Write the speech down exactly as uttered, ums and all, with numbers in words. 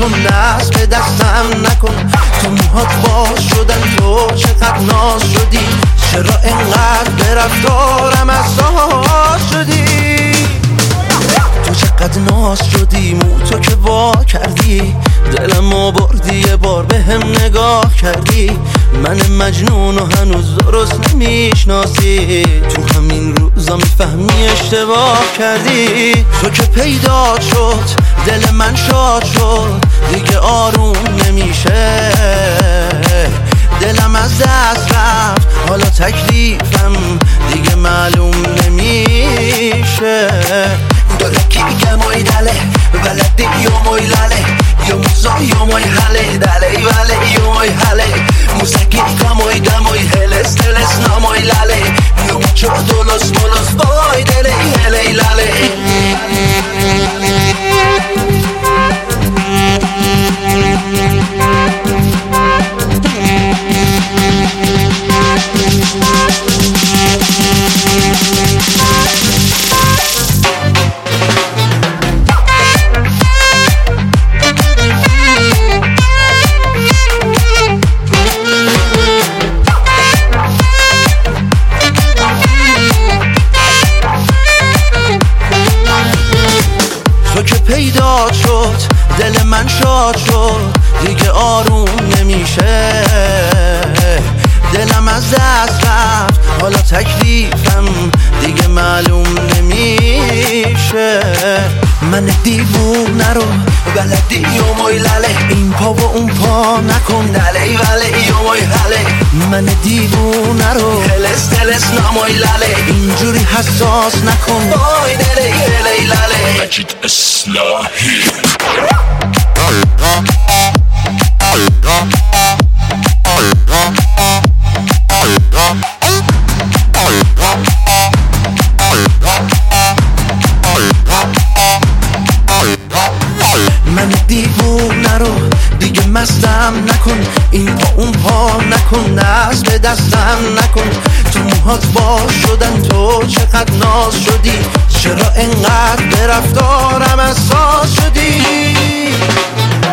نکن، دست به دستم نکن. تو موهات باز شدن، تو چقدر ناز شدی، چرا انقدر به رفتارم اساس شدی؟ تو چقدر ناز شدی، مو تو که وا کردی، دلمو بردی، یه بار به هم نگاه کردی. من مجنون و هنوز درست نمیشناسی، تو همین روزا میفهمی اشتباه کردی. تو که پیدا شد دل من شاد شد، دیگه آروم نمیشه، دلم از دست رفت، حالا تکلیفم دیگه معلوم نمیشه. Dole ki che moi dale, valete io moi lale, io muso io moi hale, dale vale io moi hale, musaki ka moi da moi heles teles na moi lale, io mucho dolos molos boy dele hele lale. پیدا شد دل من شاد شد، دیگه آروم نمیشه، دلم از دست رفت، حالا تکلیفم دیگه معلوم نمیشه. من دیوونه رو بلدی و موی لاله، این پا و اون پا نکن، دله وله و موی حله. من دیوونه رو هلس تلس نموی لاله، اینجوری حساس نکن، بای دله هله لاله. مجید اصلاحی من دیوونه رو دیگه مستم نکن، این پا اون پا نکن، دست به دستم نکن. تو موهات باز شدن، تو چقدر ناز شدی، چرا انقدر به رفتارم اساس شدی؟